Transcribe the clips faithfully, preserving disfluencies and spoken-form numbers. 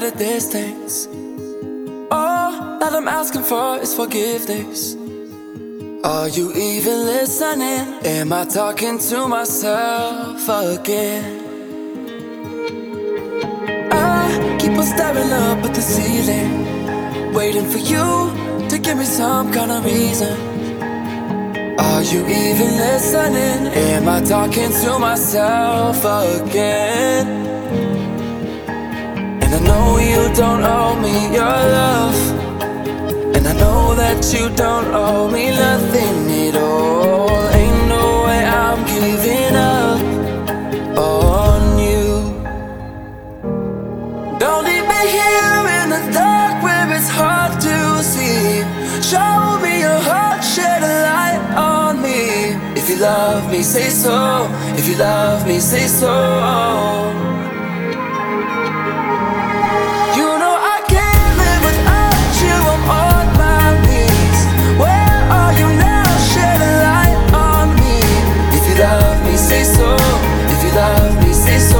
a distance. All that I'm asking for is forgiveness. Are you even listening? Am I talking to myself again? I keep on staring up at the ceiling, waiting for you to give me some kind of reason. Are you even listening? Am I talking to myself again? And I know you don't owe me your love, and I know that you don't owe me nothing at all. Ain't no way I'm giving up on you. Don't leave me here in the dark where it's hard to see. Show me your heart, shed a light on me. If you love me, say so. If you love me, say so. You know I can't live without you, I'm on my knees. Where are you now? Shed a light on me. If you love me, say so. If you love me, say so.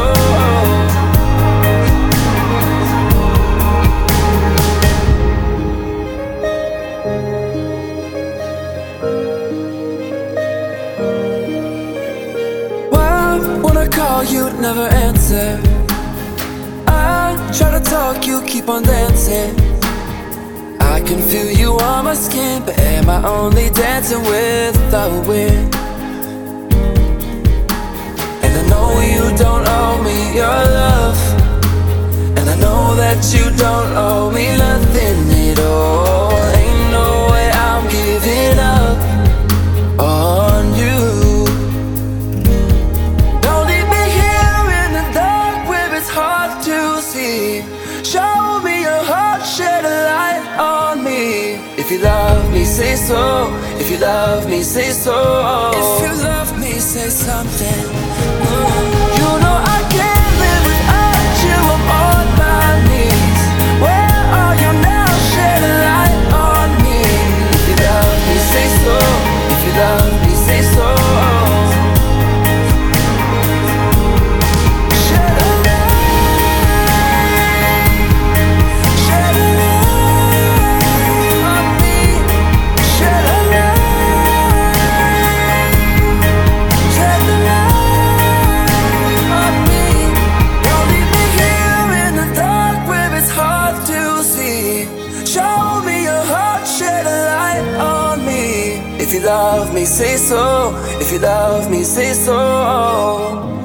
When I call, you'd never answer. I try to talk, you keep on dancing. I can feel you on my skin, but am I only dancing with the wind? And I know you don't owe me your love, and I know that you don't owe me nothing at all. Ain't no way I'm giving up on you. Show me your heart, shed a light on me. If you love me, say so. If you love me, say so. If you love me, say something. You know I can't live without you, I'm on my knees. Where are you now? Shed a light on me. If you love me, say so. If you love me, say so. If you love me, say so. If you love me, say so.